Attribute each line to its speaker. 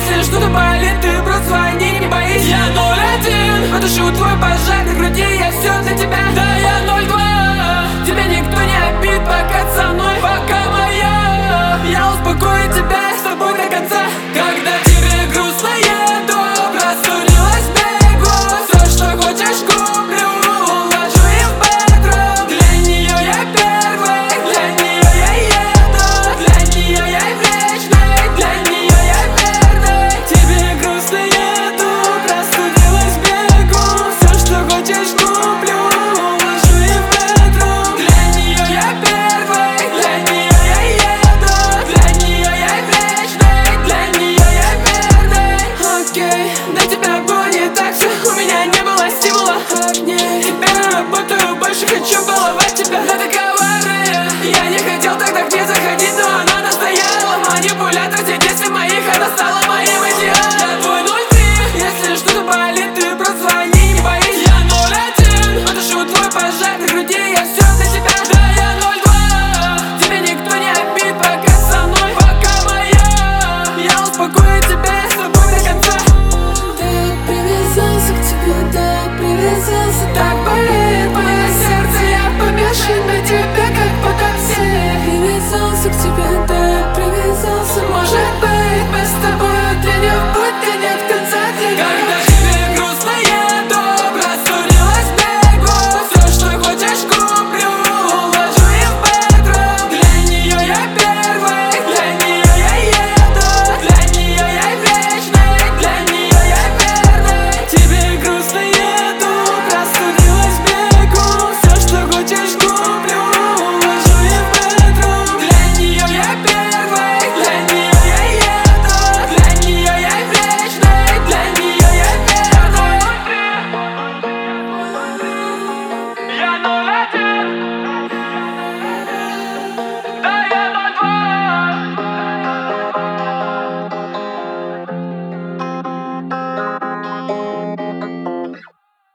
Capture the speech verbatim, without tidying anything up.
Speaker 1: Если что-то болит, ты просто звони, не боись. Я ноль один, потушу твой пожар на груди, я все для тебя. Да, я ноль два, тебя никто не обидит, пока ты со мной, пока моя. Я успокою тебя, с тобой до конца. Когда тебе грустно, еду, простудилась, бегу. Все, что хочешь, куплю, уложу и в бедрум. Для нее я первый, для нее я еду. Для нее я вечный, для нее я верный. Тебе грустно, еду, простудилась, бегу. Все, что хочешь, куплю, уложу и в бедрум. Для нее я первый, для нее я еду. Для нее я вечный, для нее я верный. Окей, до тебя было не так все, у меня не было стимула огней. Теперь работаю, больше хочу баловать тебя. Она коварная, я не хотел тогда к ней заходить, но она настояла. Манипулятор всех действий моих, она стала моим идеалом. Я твой ноль три, если что-то болит, ты просто звони, не боись. Я ноль один, потушу твой пожар на груди, я все для тебя. Да, я ноль два, тебя никто не обидит, пока ты со мной, пока моя. Я успокою тебя, с тобой до конца.
Speaker 2: Ты привязался к тебе, да, привязался.
Speaker 1: Так болит мое сердце, я помешан на тебе, как потопси.
Speaker 2: Привязался к тебе, да, привязался.
Speaker 1: Может быть, мы с тобой для не в путь, где нет конца для. Когда тебе грустно, еду, простудилась, бегу. Все, что хочешь, куплю, уложу и в бедрум. Для нее я первый, для нее я еду. Для нее я вечный, для нее я верный. Тебе грустно, еду, простудилась, бегу. Все, что хочешь, куплю, уложу и в бедрум. Для нее я первый, для нее я еду. Для нее я вечный, для нее я верный. Я ноль один.